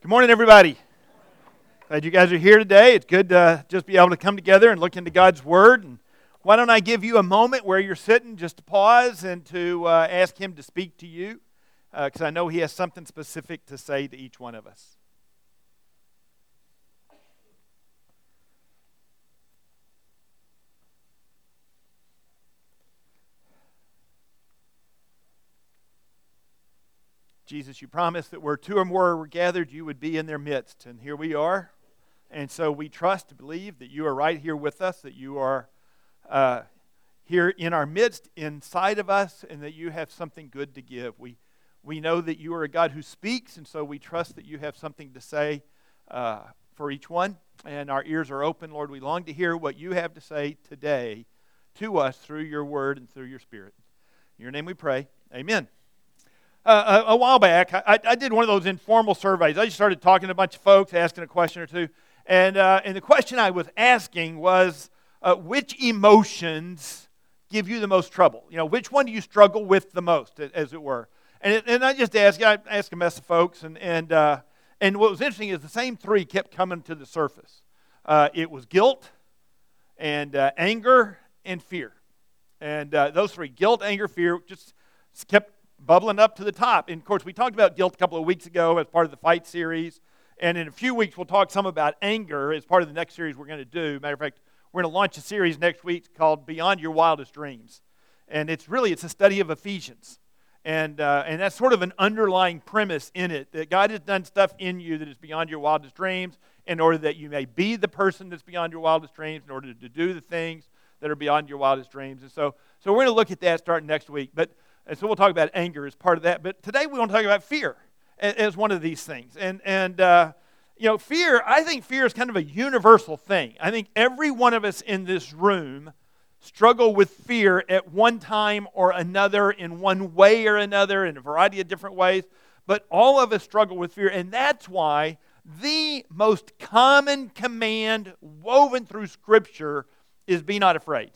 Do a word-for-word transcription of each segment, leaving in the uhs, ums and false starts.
Good morning, everybody. Glad you guys are here today. It's good to just be able to come together and look into God's Word. And why don't I give you a moment where you're sitting just to pause and to uh, ask Him to speak to you, because uh, I know He has something specific to say to each one of us. Jesus, you promised that where two or more were gathered, you would be in their midst. And here we are. And so we trust, believe that you are right here with us, that you are uh, here in our midst, inside of us, and that you have something good to give. We, we know that you are a God who speaks, and so we trust that you have something to say uh, for each one. And our ears are open, Lord. We long to hear what you have to say today to us through your word and through your Spirit. In your name we pray. Amen. Uh, a, a while back, I, I did one of those informal surveys. I just started talking to a bunch of folks, asking a question or two. And, uh, and the question I was asking was, uh, which emotions give you the most trouble? You know, which one do you struggle with the most, as it were? And, it, and I just asked, I asked a mess of folks. And, and, uh, and what was interesting is the same three kept coming to the surface. Uh, it was guilt, and uh, anger, and fear. And uh, those three, guilt, anger, fear, just kept bubbling up to the top. And of course, we talked about guilt a couple of weeks ago as part of the Fight series. And in a few weeks, we'll talk some about anger as part of the next series we're going to do. Matter of fact, we're going to launch a series next week called Beyond Your Wildest Dreams. And it's really, it's a study of Ephesians. And uh, and that's sort of an underlying premise in it, that God has done stuff in you that is beyond your wildest dreams in order that you may be the person that's beyond your wildest dreams, in order to do the things that are beyond your wildest dreams. And so, so we're going to look at that starting next week. But And so we'll talk about anger as part of that. But today we want to talk about fear as one of these things. And, and uh, you know, fear, I think fear is kind of a universal thing. I think every one of us in this room struggle with fear at one time or another, in one way or another, in a variety of different ways. But all of us struggle with fear. And that's why the most common command woven through Scripture is be not afraid.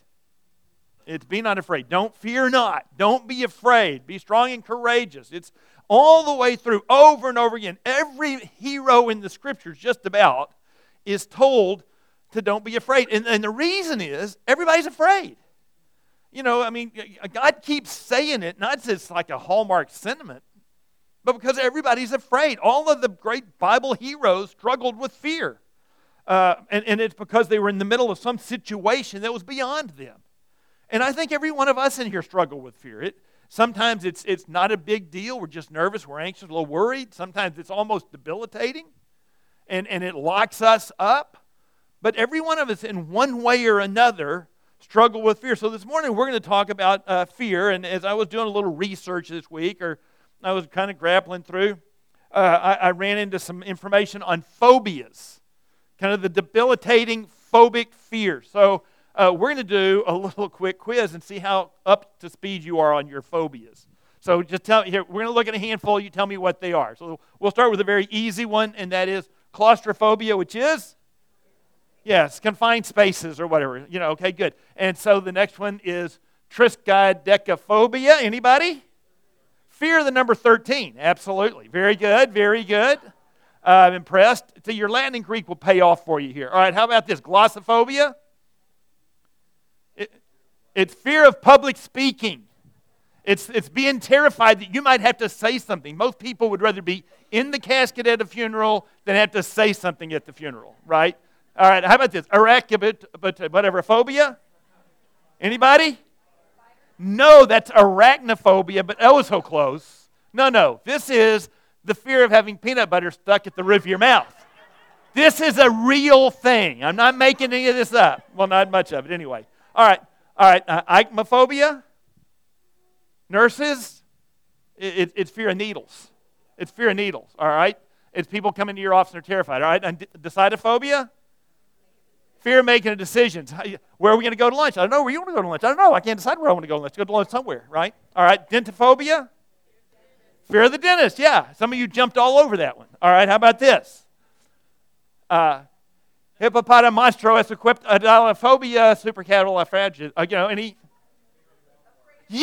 It's be not afraid. Don't fear not. Don't be afraid. Be strong and courageous. It's all the way through, over and over again. Every hero in the Scriptures, just about, is told to don't be afraid. And, and the reason is, everybody's afraid. You know, I mean, God keeps saying it, not just like a hallmark sentiment, but because everybody's afraid. All of the great Bible heroes struggled with fear. Uh, and, and it's because they were in the middle of some situation that was beyond them. And I think every one of us in here struggle with fear. It, sometimes it's it's not a big deal. We're just nervous. We're anxious, a little worried. Sometimes it's almost debilitating, and, and it locks us up. But every one of us in one way or another struggle with fear. So this morning we're going to talk about uh, fear. And as I was doing a little research this week, or I was kind of grappling through, uh, I, I ran into some information on phobias, kind of the debilitating phobic fear. So Uh, we're going to do a little quick quiz and see how up to speed you are on your phobias. So just tell here, we're going to look at a handful. You tell me what they are. So we'll start with a very easy one, and that is claustrophobia, which is, yes, confined spaces or whatever. You know, okay, good. And so the next one is triskaidekaphobia. Anybody? Fear of the number thirteen. Absolutely. Very good, very good. Uh, I'm impressed. So your Latin and Greek will pay off for you here. All right, how about this? Glossophobia? It's fear of public speaking. It's it's being terrified that you might have to say something. Most people would rather be in the casket at a funeral than have to say something at the funeral, right? All right, how about this? Arachnophobia, but whatever, phobia? Anybody? No, that's arachnophobia, but oh, so close. No, no, this is the fear of having peanut butter stuck at the roof of your mouth. This is a real thing. I'm not making any of this up. Well, not much of it anyway. All right. All right, uh, ichnophobia, nurses, it, it, it's fear of needles. It's fear of needles, all right? It's people come into your office and they're terrified, all right? And decidophobia, fear of making decisions. Where are we going to go to lunch? I don't know. Where you want to go to lunch? I don't know. I can't decide where I want to go to lunch. Go to lunch somewhere, right? All right, dentophobia, fear of the dentist, yeah. Some of you jumped all over that one. All right, how about this? Uh, Hippopotamonstrosesquippedalophobia, supercalifragilistic. Uh, you know, any?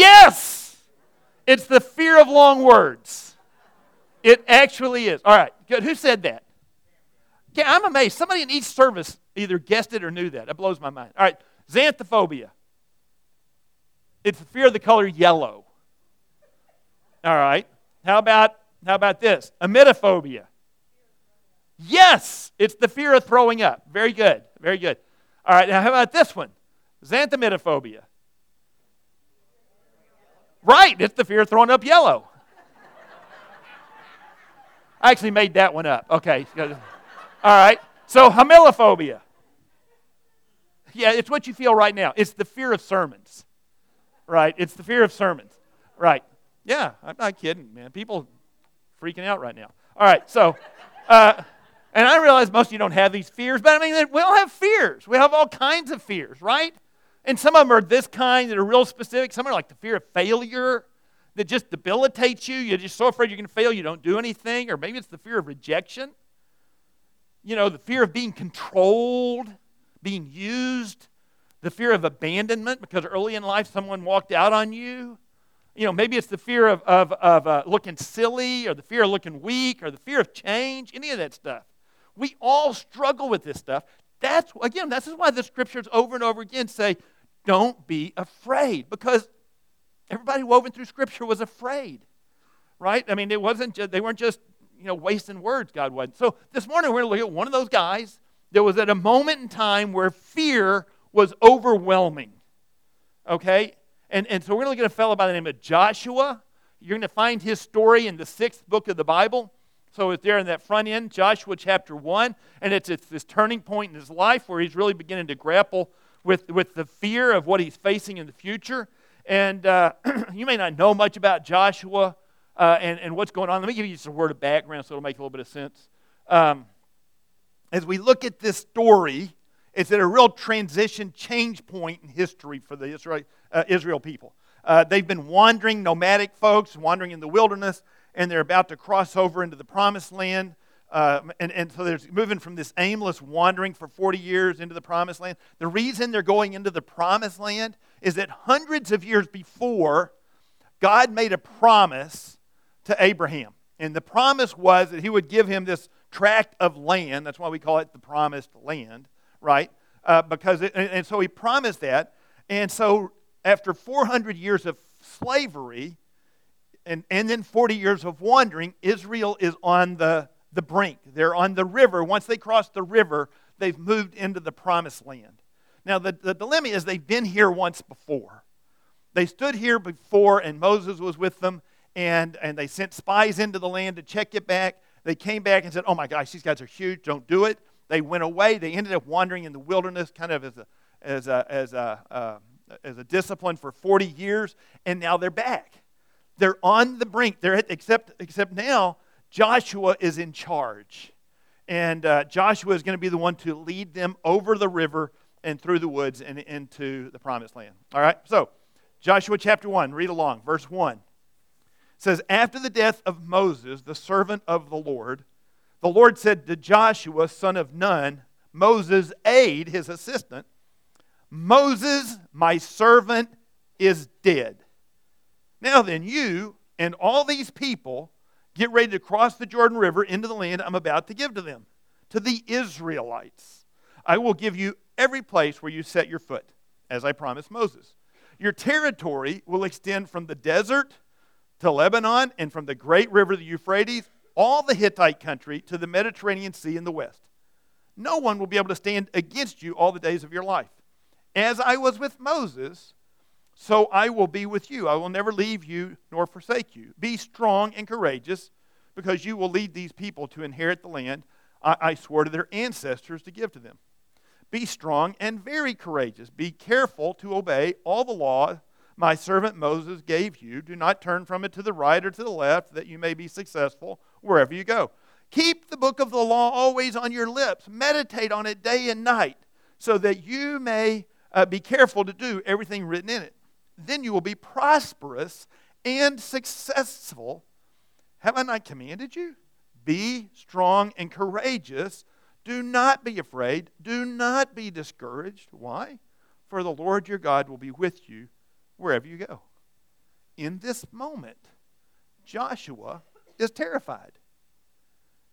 Yes! It's the fear of long words. It actually is. All right, Good. Who said that? Yeah, I'm amazed. Somebody in each service either guessed it or knew that. That blows my mind. All right, xanthophobia. It's the fear of the color yellow. All right. How about how about this? Emetophobia. Yes, it's the fear of throwing up. Very good. Very good. All right, now how about this one? Xanthometophobia. Right, it's the fear of throwing up yellow. I actually made that one up. Okay. All right. So homilophobia. Yeah, it's what you feel right now. It's the fear of sermons. Right? It's the fear of sermons. Right. Yeah, I'm not kidding, man. People freaking out right now. All right, so, uh, and I realize most of you don't have these fears, but I mean, we all have fears. We have all kinds of fears, right? And some of them are this kind that are real specific. Some are like the fear of failure that just debilitates you. You're just so afraid you're going to fail you don't do anything. Or maybe it's the fear of rejection. You know, the fear of being controlled, being used. The fear of abandonment because early in life someone walked out on you. You know, maybe it's the fear of, of, of uh, looking silly or the fear of looking weak or the fear of change, any of that stuff. We all struggle with this stuff. That's, again, this is why the scriptures over and over again say, don't be afraid, because everybody woven through scripture was afraid, right? I mean, it wasn't just, they weren't just, you know, wasting words, God wasn't. So this morning we're going to look at one of those guys that was at a moment in time where fear was overwhelming, okay? And, and so we're going to look at a fellow by the name of Joshua. You're going to find his story in the sixth book of the Bible. So it's there in that front end, Joshua chapter one. And it's, it's this turning point in his life where he's really beginning to grapple with, with the fear of what he's facing in the future. And uh, you may not know much about Joshua uh, and, and what's going on. Let me give you just a word of background so it'll make a little bit of sense. Um, as we look at this story, it's at a real transition, change point in history for the Israel, uh, Israel people. Uh, they've been wandering, nomadic folks, wandering in the wilderness, and they're about to cross over into the Promised Land. Uh, and, and so they're moving from this aimless wandering for forty years into the Promised Land. The reason they're going into the Promised Land is that hundreds of years before, God made a promise to Abraham. And the promise was that he would give him this tract of land. That's why we call it the Promised Land. Right? Uh, because it, and, and so he promised that. And so after four hundred years of slavery and, and then forty years of wandering, Israel is on the, the brink. They're on the river. Once they cross the river, they've moved into the Promised Land. Now, the, the dilemma is they've been here once before. They stood here before, and Moses was with them, and, and they sent spies into the land to check it back. They came back and said, oh my gosh, these guys are huge, don't do it. They went away. They ended up wandering in the wilderness kind of as a, as a, as a, uh, as a discipline for forty years, and now they're back. They're on the brink. They're at, except, except now Joshua is in charge. And uh, Joshua is going to be the one to lead them over the river and through the woods and into the Promised Land. All right, so Joshua chapter one, read along, verse one. It says, after the death of Moses, the servant of the Lord, the Lord said to Joshua, son of Nun, Moses' aide, his assistant, Moses, my servant, is dead. Now then, you and all these people get ready to cross the Jordan River into the land I'm about to give to them, to the Israelites. I will give you every place where you set your foot, as I promised Moses. Your territory will extend from the desert to Lebanon and from the great river, the Euphrates, all the Hittite country to the Mediterranean Sea in the west. No one will be able to stand against you all the days of your life. As I was with Moses, so I will be with you. I will never leave you nor forsake you. Be strong and courageous, because you will lead these people to inherit the land I, I swore to their ancestors to give to them. Be strong and very courageous. Be careful to obey all the law my servant Moses gave you. Do not turn from it to the right or to the left, that you may be successful wherever you go. Keep the book of the law always on your lips. Meditate on it day and night, so that you may uh, be careful to do everything written in it. Then you will be prosperous and successful. Have I not commanded you? Be strong and courageous. Do not be afraid. Do not be discouraged. Why? For the Lord your God will be with you wherever you go. In this moment, Joshua is terrified.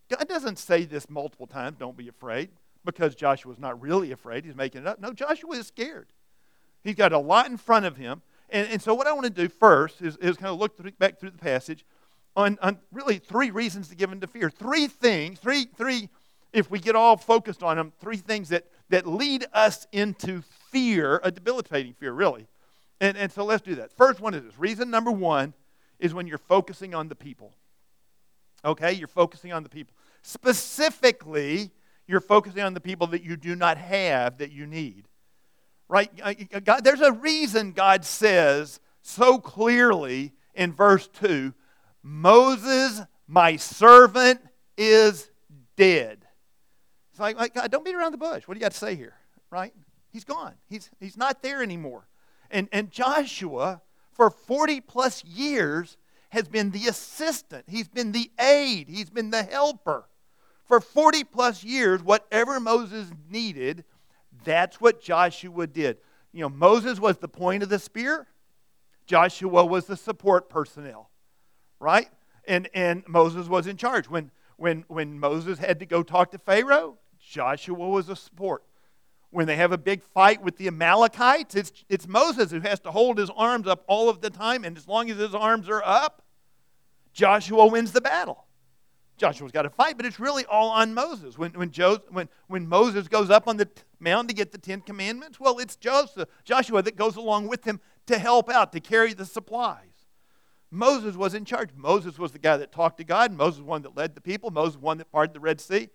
God doesn't say this multiple times, don't be afraid, because Joshua's not really afraid. He's making it up. No, Joshua is scared. He's got a lot in front of him. And, and so what I want to do first is, is kind of look through, back through the passage on, on really three reasons to give into fear. Three things, three, three, if we get all focused on them, three things that, that lead us into fear, a debilitating fear, really. And, and so let's do that. First one is this. Reason number one is when you're focusing on the people. Okay, you're focusing on the people. Specifically, you're focusing on the people that you do not have, that you need. Right? God, there's a reason God says so clearly in verse two, Moses, my servant, is dead. It's like, like God, don't beat around the bush. What do you got to say here? Right? He's gone. He's, he's not there anymore. And, and Joshua, for forty plus years, has been the assistant. He's been the aide. He's been the helper. For forty plus years, whatever Moses needed, that's what Joshua did. You know, Moses was the point of the spear. Joshua was the support personnel, right? And and Moses was in charge. When when when Moses had to go talk to Pharaoh, Joshua was a support. When they have a big fight with the Amalekites, it's it's Moses who has to hold his arms up all of the time, and as long as his arms are up, Joshua wins the battle. Joshua's got to fight, but it's really all on Moses. When when, Joseph, when when Moses goes up on the mountain to get the Ten Commandments, well, it's Joseph, Joshua that goes along with him to help out, to carry the supplies. Moses was in charge. Moses was the guy that talked to God. Moses was the one that led the people. Moses was the one that parted the Red Sea.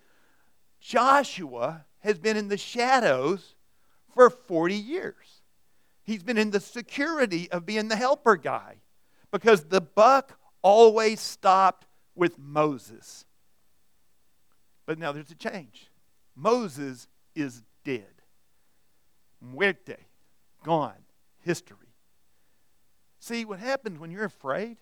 Joshua has been in the shadows for forty years. He's been in the security of being the helper guy because the buck always stopped with Moses. But now there's a change. Moses is dead. Muerte. Gone. History. See, what happens when you're afraid?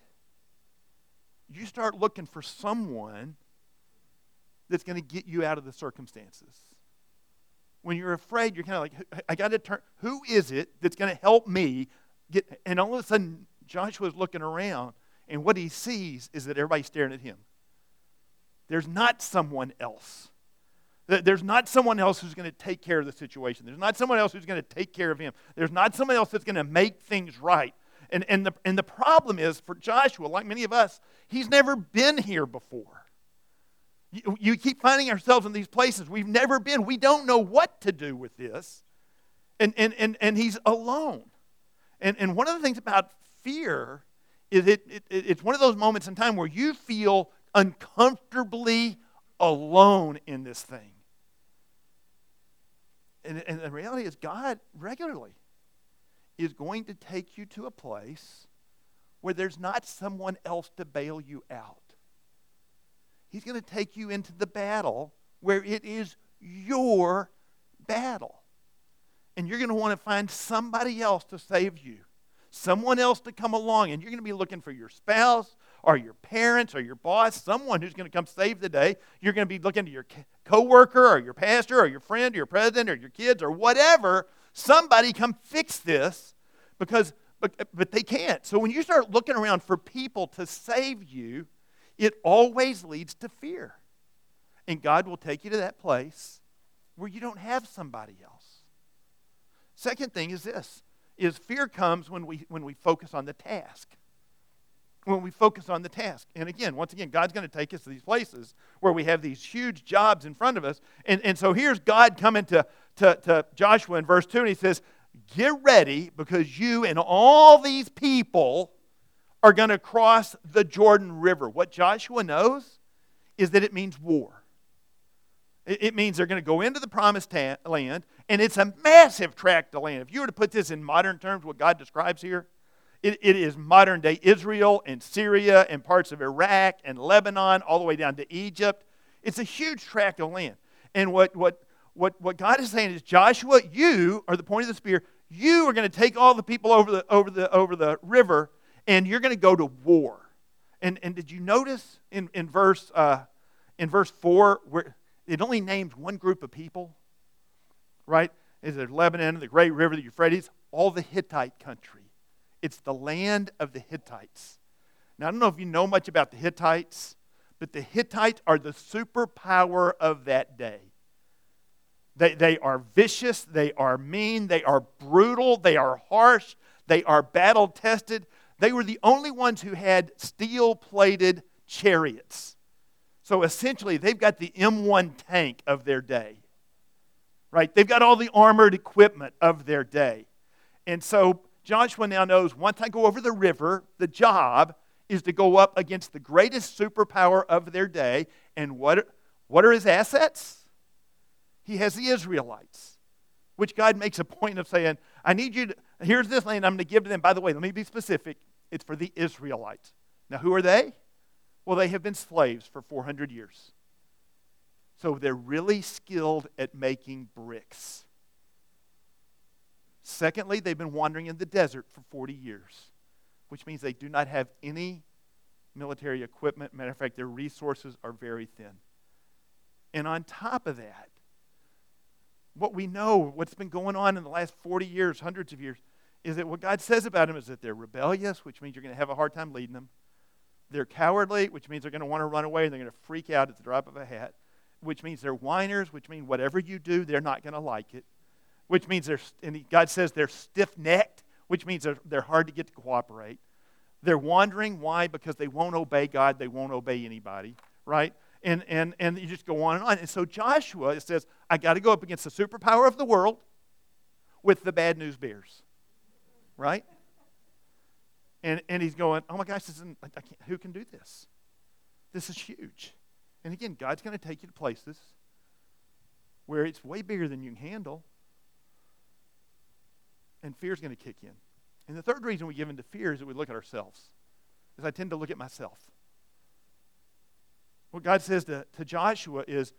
You start looking for someone that's going to get you out of the circumstances. When you're afraid, you're kind of like, I got to turn, who is it that's going to help me get, and all of a sudden, Joshua's looking around, and what he sees is that everybody's staring at him. There's not someone else. There's not someone else who's going to take care of the situation. There's not someone else who's going to take care of him. There's not someone else that's going to make things right. And, and, the, and the problem is, for Joshua, like many of us, he's never been here before. You, you keep finding ourselves in these places we've never been. We don't know what to do with this. And, and, and, and he's alone. And, and one of the things about fear is it, it, it's one of those moments in time where you feel uncomfortably alone in this thing. And, and the reality is God regularly is going to take you to a place where there's not someone else to bail you out. He's going to take you into the battle where it is your battle. And you're going to want to find somebody else to save you. Someone else to come along, and you're going to be looking for your spouse or your parents or your boss, someone who's going to come save the day. You're going to be looking to your coworker or your pastor or your friend or your president or your kids or whatever. Somebody come fix this because, but, but they can't. So when you start looking around for people to save you, it always leads to fear. And God will take you to that place where you don't have somebody else. Second thing is this. Is fear comes when we when we focus on the task. When we focus on the task. And again, once again, God's going to take us to these places where we have these huge jobs in front of us. And, and so here's God coming to, to, to Joshua in verse two, and he says, get ready because you and all these people are going to cross the Jordan River. What Joshua knows is that it means war. It means they're going to go into the promised ta- land, and it's a massive tract of land. If you were to put this in modern terms, what God describes here, it, it is modern-day Israel and Syria and parts of Iraq and Lebanon, all the way down to Egypt. It's a huge tract of land. And what, what, what, what God is saying is, Joshua, you are the point of the spear. You are going to take all the people over the, over the, over the river, and you're going to go to war. And, and did you notice in, in, verse, uh, in verse four where it only names one group of people, right? Is it Lebanon, the great river, the Euphrates, all the Hittite country. It's the land of the Hittites. Now, I don't know if you know much about the Hittites, that the Hittites are the superpower of that day. They, they are vicious, they are mean, they are brutal, they are harsh, they are battle-tested. They were the only ones who had steel-plated chariots. So essentially, they've got the M one tank of their day. Right? They've got all the armored equipment of their day. And so Joshua now knows, once I go over the river, the job is to go up against the greatest superpower of their day. And what, what are his assets? He has the Israelites, which God makes a point of saying, I need you to, here's this land I'm going to give to them. By the way, let me be specific. It's for the Israelites. Now, who are they? Well, they have been slaves for four hundred years. So they're really skilled at making bricks. Secondly, they've been wandering in the desert for forty years, which means they do not have any military equipment. Matter of fact, their resources are very thin. And on top of that, what we know, what's been going on in the last forty years, hundreds of years, is that what God says about them is that they're rebellious, which means you're going to have a hard time leading them. They're cowardly, which means they're going to want to run away and they're going to freak out at the drop of a hat. Which means they're whiners, which means whatever you do, they're not going to like it. Which means they're, and God says they're stiff-necked, which means they're, they're hard to get to cooperate. They're wandering. Why? Because they won't obey God. They won't obey anybody, right? And and and you just go on and on. And so Joshua says, I got to go up against the superpower of the world with the bad news bears, right? And and he's going, oh my gosh, this isn't, I can't, who can do this? This is huge. And again, God's going to take you to places where it's way bigger than you can handle. And fear's going to kick in. And the third reason we give into fear is that we look at ourselves. Is I tend to look at myself. What God says to, to Joshua is,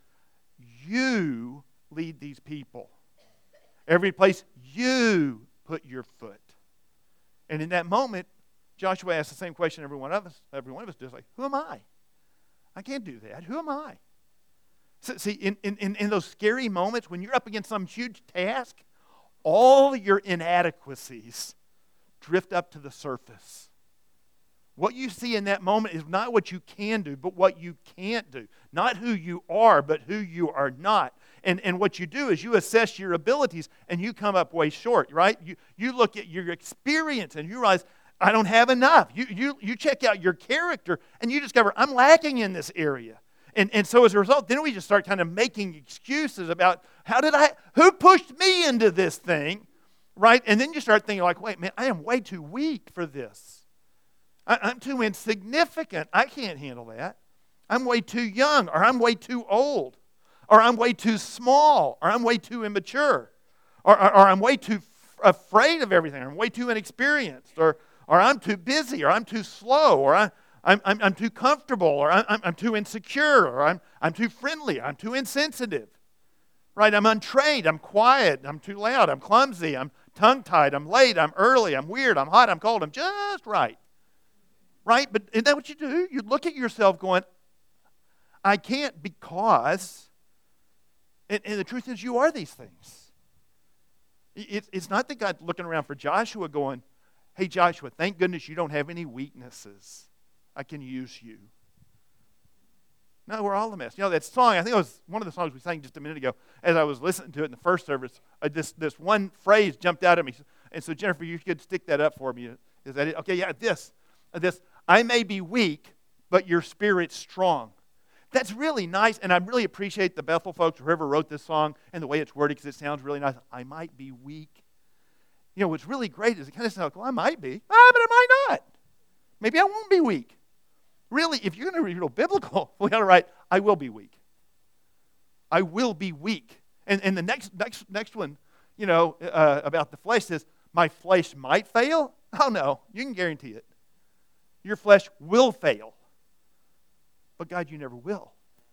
you lead these people. Every place you put your foot. And in that moment, Joshua asks the same question every one of us, every one of us does, like, who am I? I can't do that. Who am I? So, see, in, in, in those scary moments, when you're up against some huge task, all your inadequacies drift up to the surface. What you see in that moment is not what you can do, but what you can't do. Not who you are, but who you are not. And, and what you do is you assess your abilities and you come up way short, right? You, you look at your experience and you realize, I don't have enough. You, you, you check out your character and you discover, I'm lacking in this area. And, and so as a result, then we just start kind of making excuses about, how did I, who pushed me into this thing, right? And then you start thinking like, wait, man, I am way too weak for this. I, I'm too insignificant. I can't handle that. I'm way too young, or I'm way too old, or I'm way too small, or I'm way too immature, or, or, or I'm way too f- afraid of everything, or I'm way too inexperienced, or or I'm too busy, or I'm too slow, or I, I'm, I'm, I'm too comfortable, or I'm, I'm too insecure, or I'm, I'm too friendly, I'm too insensitive, right? I'm untrained, I'm quiet, I'm too loud, I'm clumsy, I'm tongue-tied, I'm late, I'm early, I'm weird, I'm hot, I'm cold, I'm just right, right? But isn't that what you do? You look at yourself going, I can't because, and, and the truth is you are these things. It, it's not that God's looking around for Joshua going, hey, Joshua, thank goodness you don't have any weaknesses. I can use you. No, we're all a mess. You know, that song, I think it was one of the songs we sang just a minute ago. As I was listening to it in the first service, uh, this, this one phrase jumped out at me. And so, Jennifer, you could stick that up for me. Is that it? Okay, yeah, this. Uh, this. I may be weak, but your spirit's strong. That's really nice, and I really appreciate the Bethel folks, whoever wrote this song, and the way it's worded, because it sounds really nice. I might be weak. You know, what's really great is it kind of sounds like, well, I might be. Ah, but I might not. Maybe I won't be weak. Really, if you're going to read real biblical, we got to write, I will be weak. I will be weak. And, and the next next next one, you know, uh, about the flesh says, my flesh might fail. Oh, no, you can guarantee it. Your flesh will fail. But God, you never will.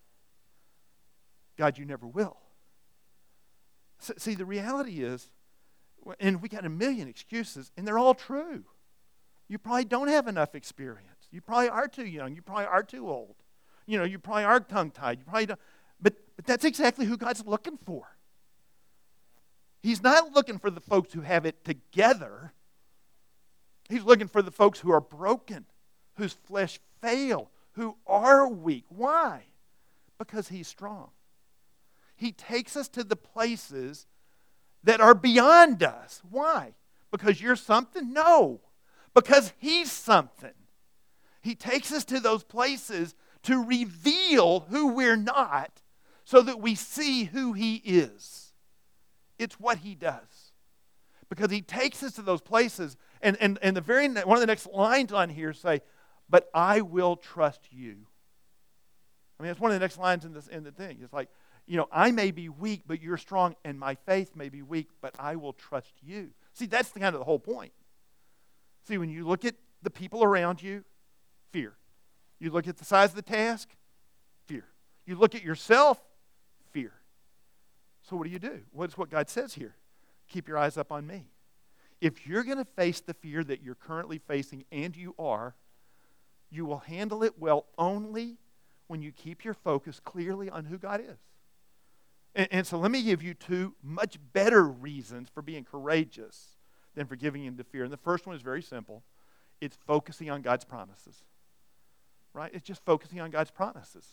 God, you never will. So, see, the reality is, and we got a million excuses, and they're all true. You probably don't have enough experience. You probably are too young. You probably are too old. You know, you probably are tongue-tied. You probably don't. But, but that's exactly who God's looking for. He's not looking for the folks who have it together. He's looking for the folks who are broken, whose flesh fail, who are weak. Why? Because he's strong. He takes us to the places that are beyond us. Why? Because you're something? No. Because he's something. He takes us to those places to reveal who we're not so that we see who he is. It's what he does. Because he takes us to those places, and, and, and the very one of the next lines on here say, but I will trust you. I mean, that's one of the next lines in, this, in the thing. It's like, you know, I may be weak, but you're strong, and my faith may be weak, but I will trust you. See, that's the kind of the whole point. See, when you look at the people around you, fear. You look at the size of the task, fear. You look at yourself, fear. So what do you do? What's what God says here? Keep your eyes up on me. If you're going to face the fear that you're currently facing, and you are, you will handle it well only when you keep your focus clearly on who God is. And, and so let me give you two much better reasons for being courageous than for giving into fear. And the first one is very simple. It's focusing on God's promises. Right? It's just focusing on God's promises.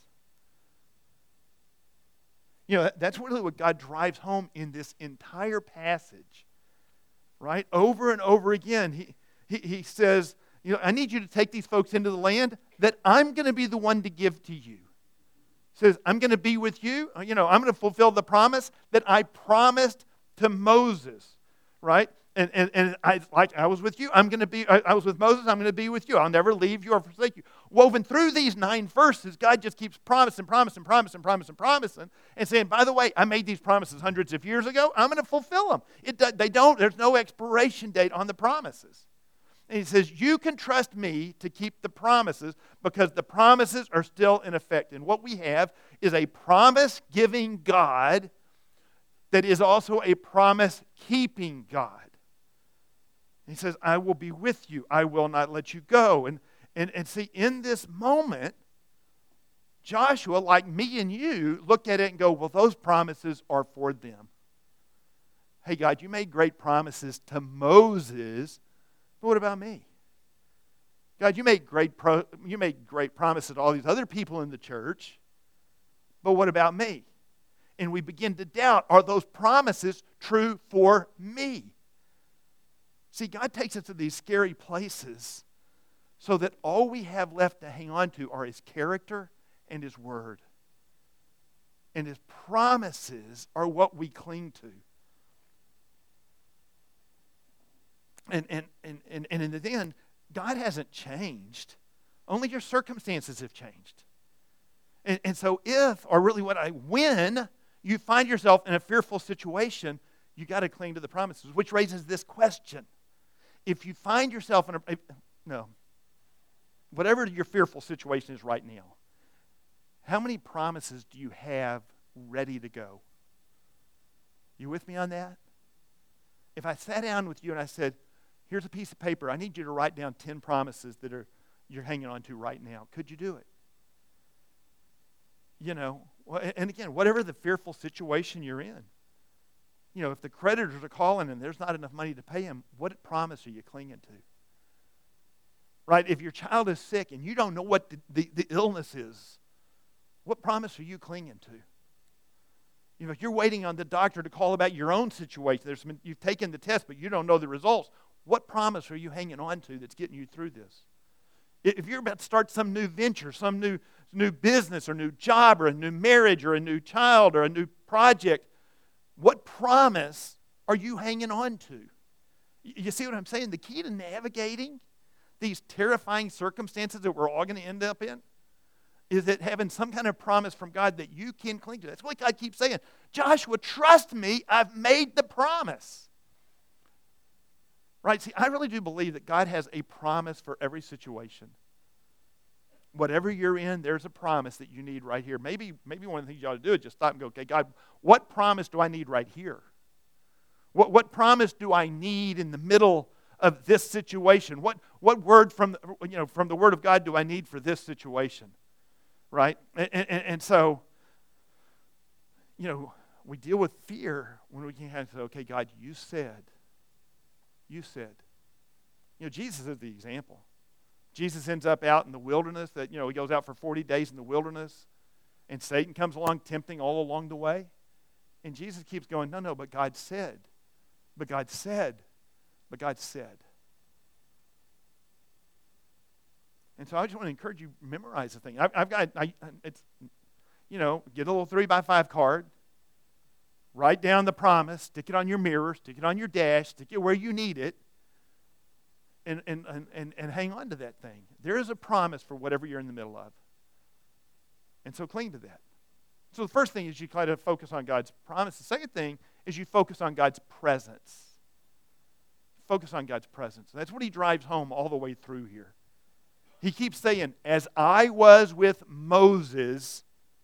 You know, that's really what God drives home in this entire passage. Right? Over and over again, he, he, he says, you know, I need you to take these folks into the land that I'm going to be the one to give to you. He says, I'm going to be with you. You know, I'm going to fulfill the promise that I promised to Moses. Right? And, and, and I, like I was with you, I'm going to be, I, I was with Moses, I'm going to be with you. I'll never leave you or forsake you. Woven through these nine verses, God just keeps promising, promising, promising, promising, promising, and saying, by the way, I made these promises hundreds of years ago. I'm going to fulfill them. It, they don't, there's no expiration date on the promises. And he says, you can trust me to keep the promises because the promises are still in effect. And what we have is a promise-giving God that is also a promise-keeping God. He says, I will be with you. I will not let you go. And, and, and see, in this moment, Joshua, like me and you, look at it and go, well, those promises are for them. Hey, God, you made great promises to Moses, but what about me? God, you made great pro- you made great promises to all these other people in the church, but what about me? And we begin to doubt, are those promises true for me? See, God takes us to these scary places so that all we have left to hang on to are His character and His word. And His promises are what we cling to. And, and, and, and, and in the end, God hasn't changed. Only your circumstances have changed. And, and so if, or really what I, when you find yourself in a fearful situation, you got to cling to the promises, which raises this question. If you find yourself in a, if, no, whatever your fearful situation is right now, how many promises do you have ready to go? You with me on that? If I sat down with you and I said, here's a piece of paper, I need you to write down ten promises that are you're hanging on to right now. Could you do it? You know, and again, whatever the fearful situation you're in, you know, if the creditors are calling and there's not enough money to pay them, what promise are you clinging to? Right? If your child is sick and you don't know what the, the, the illness is, what promise are you clinging to? You know, if you're waiting on the doctor to call about your own situation, there's some, you've taken the test but you don't know the results, what promise are you hanging on to that's getting you through this? If you're about to start some new venture, some new, new business or new job or a new marriage or a new child or a new project, what promise are you hanging on to? You see what I'm saying? The key to navigating these terrifying circumstances that we're all going to end up in is that having some kind of promise from God that you can cling to. That's what God keeps saying. Joshua, trust me, I've made the promise. Right? See, I really do believe that God has a promise for every situation. Whatever you're in, there's a promise that you need right here. Maybe, maybe one of the things you ought to do is just stop and go, okay, God, what promise do I need right here? What, what promise do I need in the middle of this situation? What, what word from the, you know, from the Word of God do I need for this situation? Right? And, and, and so, you know, we deal with fear when we can say, okay, God, you said, you said. You know, Jesus is the example. Jesus ends up out in the wilderness, that, you know, he goes out for forty days in the wilderness, and Satan comes along tempting all along the way. And Jesus keeps going, no, no, but God said, but God said, but God said. And so I just want to encourage you, memorize the thing. I've, I've got, I, it's, you know, get a little three by five card, write down the promise, stick it on your mirror, stick it on your dash, stick it where you need it, and, and, and, and, and hang on to that thing. There is a promise for whatever you're in the middle of. And so cling to that. So the first thing is you try to focus on God's promise. The second thing is you focus on God's presence. Focus on God's presence. That's what he drives home all the way through here. He keeps saying, as I was with Moses,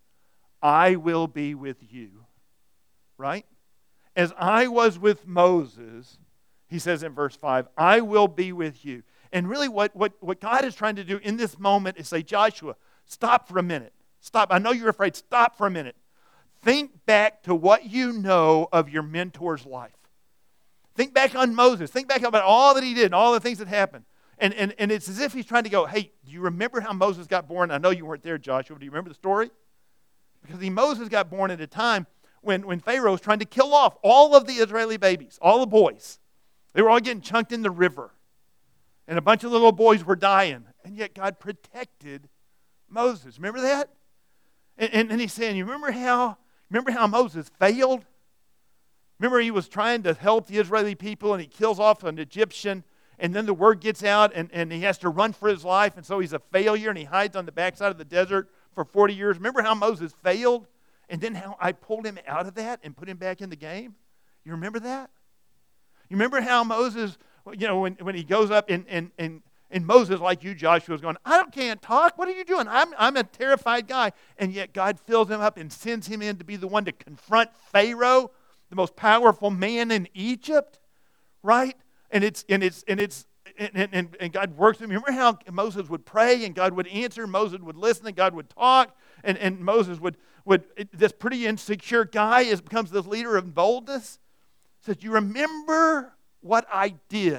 I will be with you. Right? As I was with Moses, he says in verse five, I will be with you. And really what, what, what God is trying to do in this moment is say, Joshua, stop for a minute. Stop. I know you're afraid. Stop for a minute. Think back to what you know of your mentor's life. Think back on Moses. Think back about all that he did and all the things that happened. And, and, and it's as if he's trying to go, hey, do you remember how Moses got born? I know you weren't there, Joshua. Do you remember the story? Because he, Moses got born at a time when, when Pharaoh was trying to kill off all of the Israeli babies, all the boys. They were all getting chunked in the river. And a bunch of little boys were dying. And yet God protected Moses. Remember that? And, and, and he's saying, you remember how, remember how Moses failed? Remember he was trying to help the Israeli people and he kills off an Egyptian. And then the word gets out and, and he has to run for his life. And so he's a failure and he hides on the backside of the desert for forty years. Remember how Moses failed? And then how I pulled him out of that and put him back in the game? You remember that? You remember how Moses, you know, when, when he goes up and, and, and, and Moses, like you, Joshua, is going, I don't, can't talk. What are you doing? I'm, I'm a terrified guy. And yet God fills him up and sends him in to be the one to confront Pharaoh, the most powerful man in Egypt, right? And it's and it's and it's and, and, and God works with him. Remember how Moses would pray and God would answer, Moses would listen and God would talk, and, and Moses would would this pretty insecure guy is becomes this leader of boldness. Says, you remember what I did?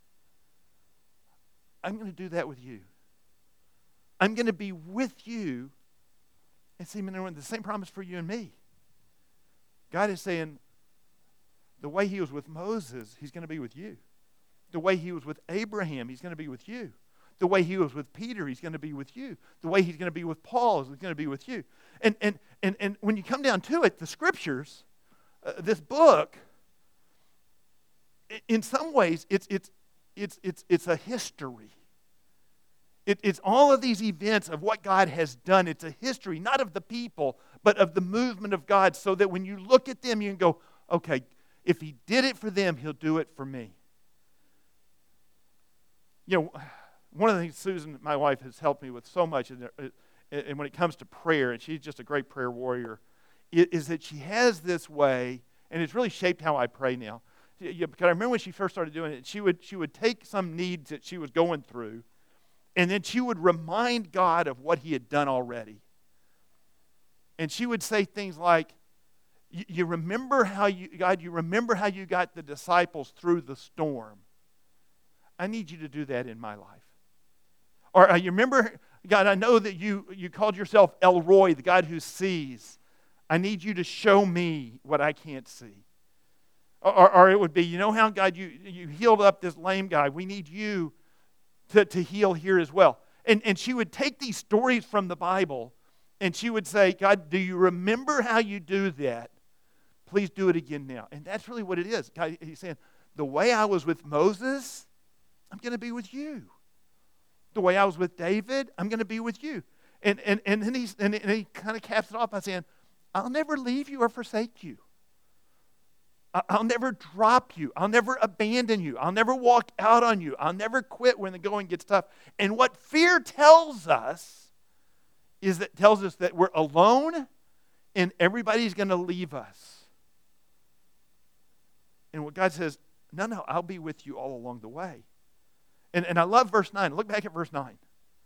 I'm going to do that with you. I'm going to be with you. And see, the same promise for you and me. God is saying, the way he was with Moses, he's going to be with you. The way he was with Abraham, he's going to be with you. The way he was with Peter, he's going to be with you. The way he's going to be with Paul, he's going to be with you. And and and, and when you come down to it, the scriptures, uh, this book, in some ways, it's it's it's it's it's a history. It, it's all of these events of what God has done. It's a history, not of the people, but of the movement of God, so that when you look at them, you can go, okay, if he did it for them, he'll do it for me. You know, one of the things Susan, my wife, has helped me with so much, and when it comes to prayer, and she's just a great prayer warrior, is that she has this way, and it's really shaped how I pray now. Because I remember when she first started doing it, she would she would take some needs that she was going through, and then she would remind God of what he had done already. And she would say things like, you remember how you, God, you remember how you got the disciples through the storm. I need you to do that in my life. Or uh, you remember, God, I know that you, you called yourself El Roy, the God who sees. I need you to show me what I can't see. Or, or it would be, you know how, God, you, you healed up this lame guy. We need you to, to heal here as well. And, and she would take these stories from the Bible and she would say, God, do you remember how you do that? Please do it again now. And that's really what it is. God, he's saying, the way I was with Moses, I'm going to be with you. The way I was with David, I'm going to be with you. And and and then he's, and, and he kind of caps it off by saying, I'll never leave you or forsake you. I'll never drop you. I'll never abandon you. I'll never walk out on you. I'll never quit when the going gets tough. And what fear tells us is that tells us that we're alone and everybody's going to leave us. And what God says, no, no, I'll be with you all along the way. And, and I love verse nine. Look back at verse nine.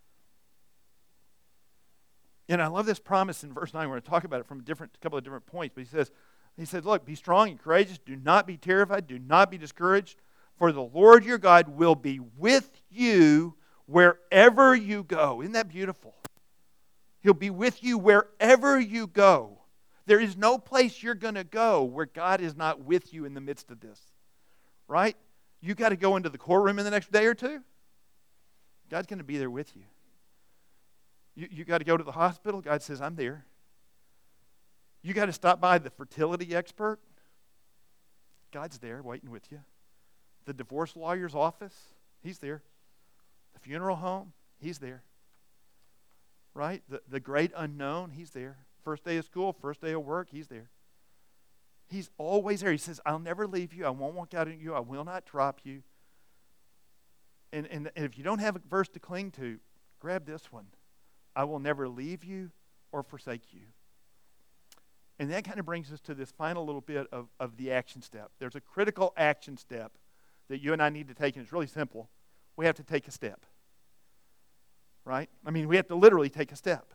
And I love this promise in verse nine. We're going to talk about it from a different, couple of different points. But he says, he says, look, be strong and courageous. Do not be terrified. Do not be discouraged. For the Lord your God will be with you wherever you go. Isn't that beautiful? He'll be with you wherever you go. There is no place you're going to go where God is not with you in the midst of this. Right? You got to go into the courtroom in the next day or two. God's going to be there with you. You, you got to go to the hospital. God says, I'm there. You got to stop by the fertility expert. God's there waiting with you. The divorce lawyer's office, He's there. The funeral home, He's there. Right? The, the great unknown, He's there. First day of school, first day of work, He's there. He's always there. He says, I'll never leave you. I won't walk out on you. I will not drop you. And, and, and if you don't have a verse to cling to, grab this one. I will never leave you or forsake you. And that kind of brings us to this final little bit of, of the action step. There's a critical action step that you and I need to take, and it's really simple. We have to take a step. Right? I mean, we have to literally take a step.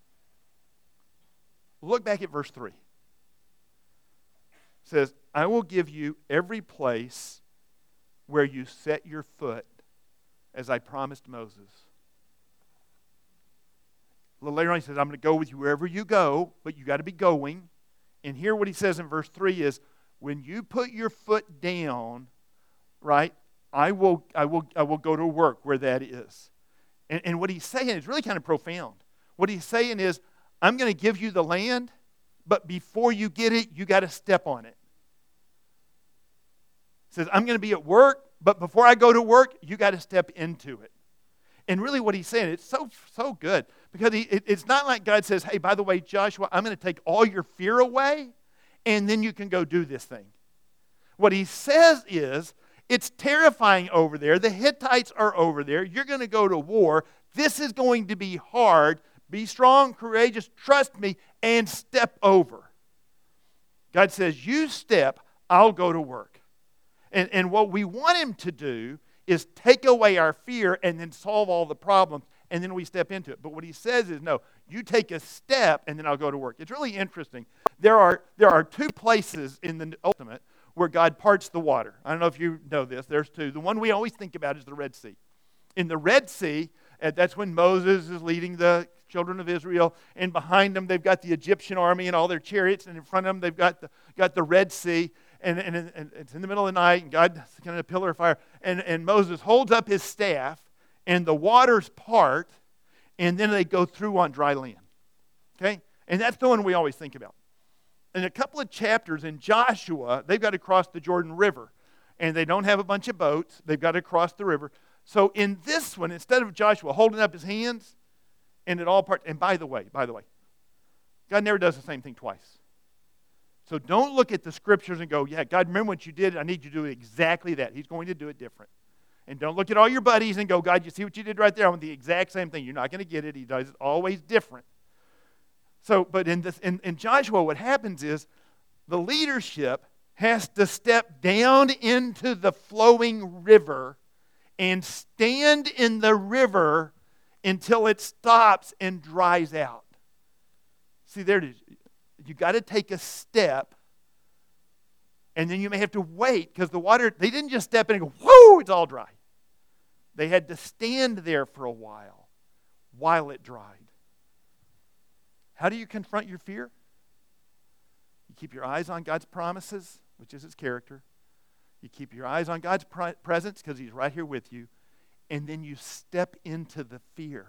Look back at verse three. It says, I will give you every place where you set your foot, as I promised Moses. A little later on, he says, I'm going to go with you wherever you go, but you got to be going. And here what he says in verse three is, when you put your foot down, right, I will, I will, I will go to work where that is. And, and what he's saying is really kind of profound. What he's saying is, I'm going to give you the land, but before you get it, you got to step on it. He says, I'm going to be at work, but before I go to work, you got to step into it. And really what he's saying, it's so, so good. Because he, it, it's not like God says, hey, by the way, Joshua, I'm going to take all your fear away, and then you can go do this thing. What he says is, it's terrifying over there. The Hittites are over there. You're going to go to war. This is going to be hard. Be strong, courageous, trust me, and step over. God says, you step, I'll go to work. And, and what we want him to do is take away our fear and then solve all the problems, and then we step into it. But what he says is, no, you take a step, and then I'll go to work. It's really interesting. There are, there are two places in the New Testament where God parts the water. I don't know if you know this. There's two. The one we always think about is the Red Sea. In the Red Sea, that's when Moses is leading the children of Israel, and behind them they've got the Egyptian army and all their chariots, and in front of them they've got the, got the Red Sea, and, and, and it's in the middle of the night, and God's kind of a pillar of fire, and, and Moses holds up his staff, and the waters part, and then they go through on dry land. Okay? And that's the one we always think about. In a couple of chapters in Joshua, they've got to cross the Jordan River, and they don't have a bunch of boats. They've got to cross the river. So in this one, instead of Joshua holding up his hands, and it all parts, and by the way, by the way, God never does the same thing twice. So don't look at the scriptures and go, yeah, God, remember what you did? I need you to do exactly that. He's going to do it different. And don't look at all your buddies and go, God, you see what you did right there? I want the exact same thing. You're not going to get it. He does it always different. So, but in, this, in, in Joshua, what happens is the leadership has to step down into the flowing river and stand in the river until it stops and dries out. See, there it is. You got to take a step, and then you may have to wait, because the water, they didn't just step in and go, whoo, it's all dry. They had to stand there for a while, while it dried. How do you confront your fear? You keep your eyes on God's promises, which is His character. You keep your eyes on God's presence, because He's right here with you. And then you step into the fear.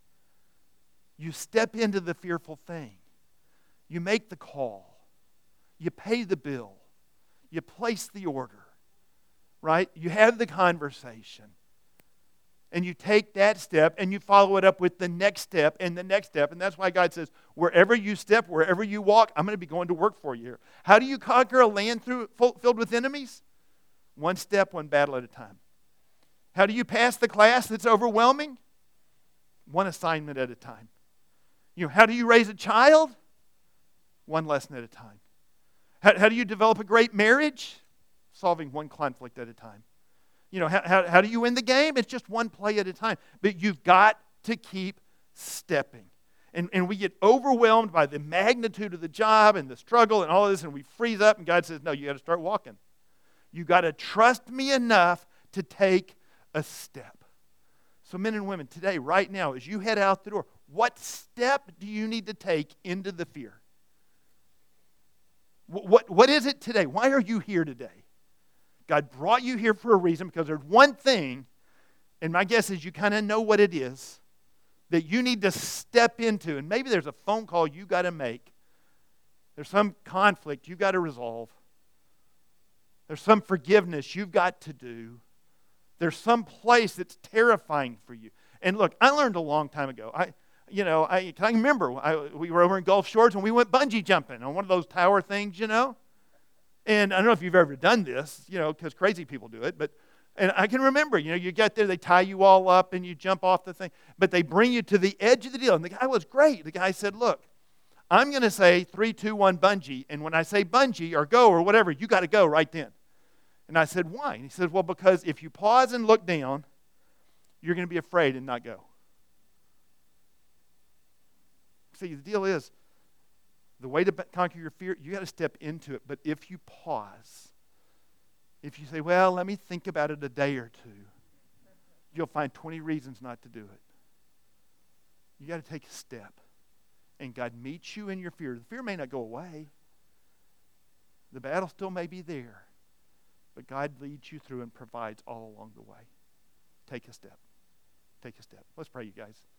You step into the fearful thing. You make the call. You pay the bill. You place the order. Right? You have the conversation. And you take that step and you follow it up with the next step and the next step. And that's why God says, wherever you step, wherever you walk, I'm going to be going to work for you. How do you conquer a land through, filled with enemies? One step, one battle at a time. How do you pass the class that's overwhelming? One assignment at a time. You know, how do you raise a child? One lesson at a time. How, how do you develop a great marriage? Solving one conflict at a time. You know, how, how, how do you win the game? It's just one play at a time. But you've got to keep stepping. And, and we get overwhelmed by the magnitude of the job and the struggle and all of this, and we freeze up, and God says, no, you got to start walking. You got to trust me enough to take a step. So men and women, today, right now, as you head out the door, what step do you need to take into the fear? What, what, what is it today? Why are you here today? God brought you here for a reason, because there's one thing, and my guess is you kind of know what it is, that you need to step into. And maybe there's a phone call you got to make. There's some conflict you got to resolve. There's some forgiveness you've got to do. There's some place that's terrifying for you. And look, I learned a long time ago. I, you know, I, I remember I, we were over in Gulf Shores and we went bungee jumping on one of those tower things, you know. And I don't know if you've ever done this, you know, because crazy people do it. But and I can remember, you know, you get there, they tie you all up and you jump off the thing. But they bring you to the edge of the deal. And the guy was great. The guy said, look, I'm going to say three, two, one, bungee. And when I say bungee or go or whatever, you got to go right then. And I said, why? And he said, well, because if you pause and look down, you're going to be afraid and not go. See, the deal is, the way to conquer your fear, you got to step into it. But if you pause, if you say, well, let me think about it a day or two, you'll find twenty reasons not to do it. You got to take a step. And God meets you in your fear. The fear may not go away. The battle still may be there. But God leads you through and provides all along the way. Take a step. Take a step. Let's pray, you guys.